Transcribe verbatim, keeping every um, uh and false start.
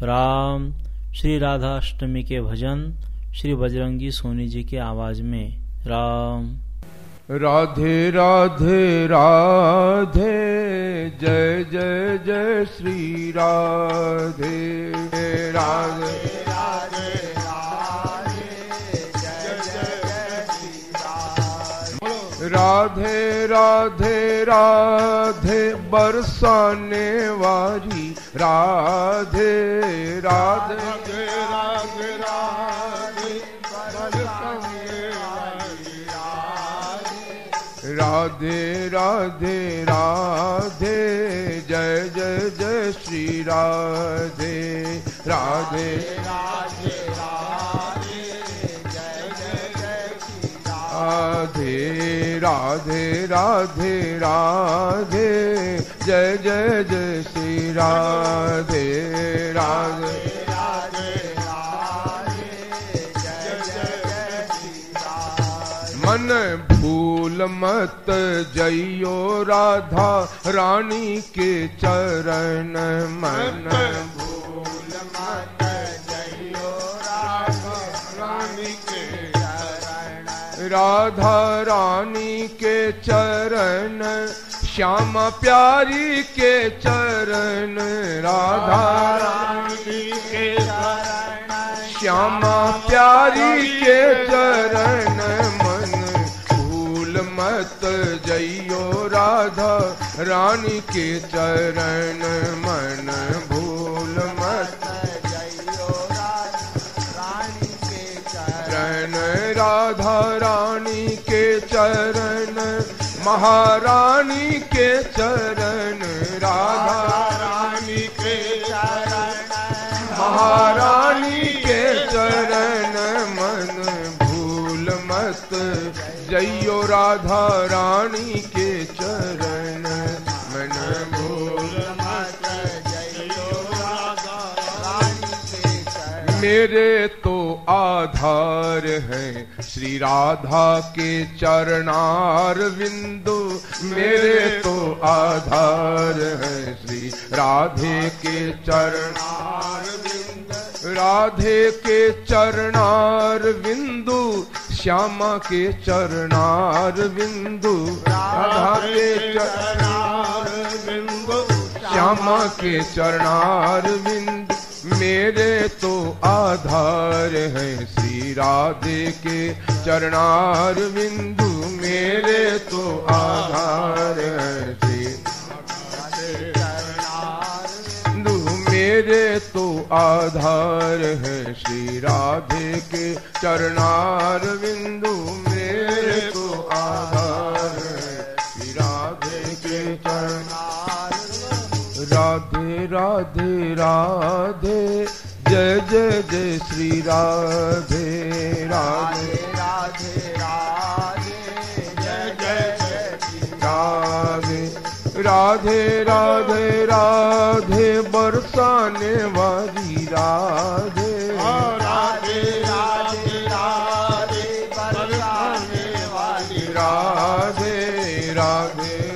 राम। श्री राधाष्टमी के भजन श्री बजरंगी सोनी जी की आवाज में। राम। राधे राधे राधे जय जय जय श्री राधे राधे राधे राधे जय जय जय श्री राधे। राधे राधे राधे बरसाने वाली राधे राधे राधे राधे राधे राधे राधे जय जय जय श्री राधे राधे राधे राधे जय जय जय श्री राधे राधे राधे राधे जय जय जय श्री राधे राधे राधे राधे जय जय जय श्री राधे। मन भूल मत जइयो राधा रानी के चरण, मन भूल मत जइयो राधा रानी के चरण। राधा रानी के चरण श्यामा प्यारी के चरण, राधा रानी के चरण श्यामा प्यारी के चरण। मन मत जइयो राधा रानी के चरण, मन भूल मत जइयो राधा रानी के चरण। राधा रानी के चरण महारानी के चरण, राधा रानी के चरण महारानी के चरण। मन भूल मत जइयो राधा रानी के चरण, मन भूल मत जइयो राधा रानी के चरण। मेरे तो आधार हैं श्री राधा के चरणार बिंदु, मेरे तो आधार हैं श्री राधे के चरणार बिंदु। राधे के चरणार बिंदु श्यामा के चरणार बिंदु, राधा के चरणार बिंदु श्यामा के चरणार बिंदु। मेरे तो आधार हैं श्री राधे के चरणार बिंदु, मेरे तो आधार हैं श्री बिंदु। मेरे तो आधार हैं श्री राधे के चरणार बिंदु, मेरे तो आधार हैं श्री राधे के चरणार। राधे राधे राधे जय जय जय श्री राधे राधे राधे राधे जय जय जय श्री राधे। राधे राधे राधे बरसाने वाली राधे, राधे राधे राधे बरसाने वाली राधे राधे